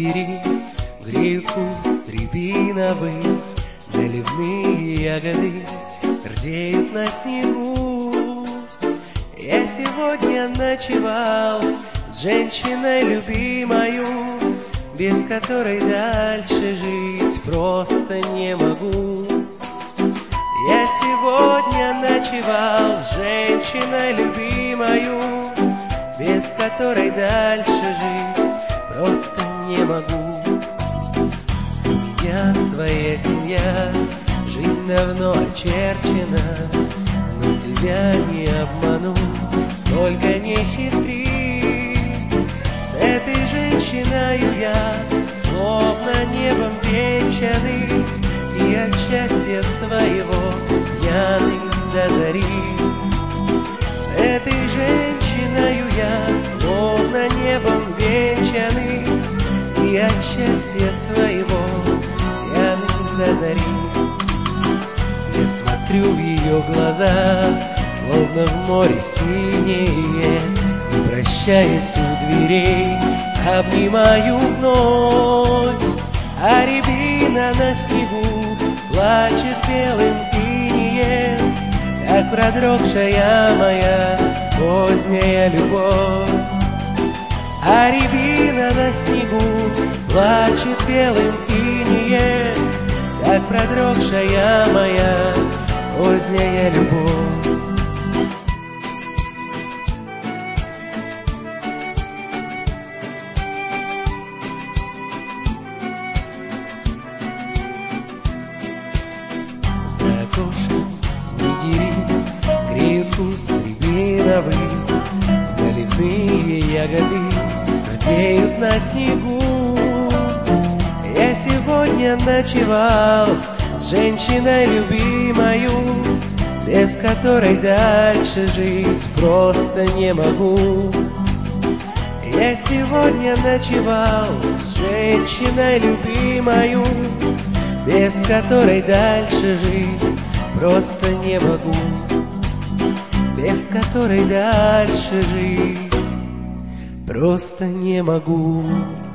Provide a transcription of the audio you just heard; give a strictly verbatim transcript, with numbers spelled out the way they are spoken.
снегири греют куст рябиновый, наливные ягоды рдеют на снегу. Я сегодня ночевал с женщиной любимою, без которой дальше жить просто не могу. Я сегодня ночевал с женщиной любимою, без которой дальше жить просто не могу. У меня своя семья, жизнь давно очерчена, но себя не обмануть, сколько не хитри. С этой женщиною я словно небом венчанный, и от счастья своего пьяный до зари. С этой женщиною я словно небом венчанный, и от счастья своего пьяный до зари. Я смотрю в ее глаза, словно в море синее, и, прощаясь у дверей, обнимаю вновь. А рябина на снегу плачет белым инеем, как продрогшая моя поздняя любовь. А рябина на снегу плачет белым инеем, как продрогшая моя поздняя любовь. За окошком снегири греют куст рябиновый, наливные ягоды рдеют на снегу. Я сегодня ночевал с женщиной любимою, без которой дальше жить просто не могу. Я сегодня ночевал с женщиной любимою, без которой дальше жить просто не могу. Без которой дальше жить просто не могу.